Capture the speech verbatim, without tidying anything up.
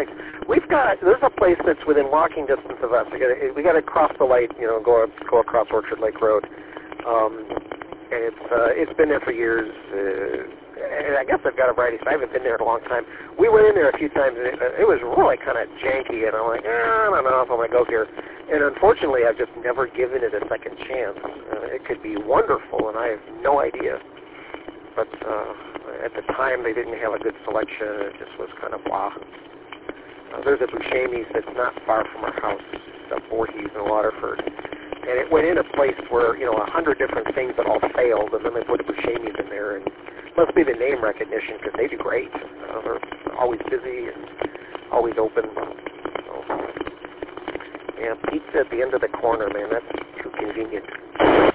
like, we've got, there's a place that's within walking distance of us. We got to, we got to cross the light, you know, go go across Orchard Lake Road. Um, and it's uh, it's been there for years. Uh, and I guess I've got a variety, so I haven't been there in a long time. We went in there a few times, and it, it was really kind of janky, and I'm like, eh, I don't know if I'm going to go here. And unfortunately, I've just never given it a second chance. Uh, it could be wonderful, and I have no idea. But uh, at the time, they didn't have a good selection. It just was kind of blah. Uh, there's a Buscemi's that's not far from our house, the Voorhees in Waterford. And it went in a place where, you know, a hundred different things that all failed, and then they put a Buscemi's in there. And it must be the name recognition, because they do great. Uh, they're always busy and always open. So, yeah, pizza at the end of the corner, man, that's too convenient.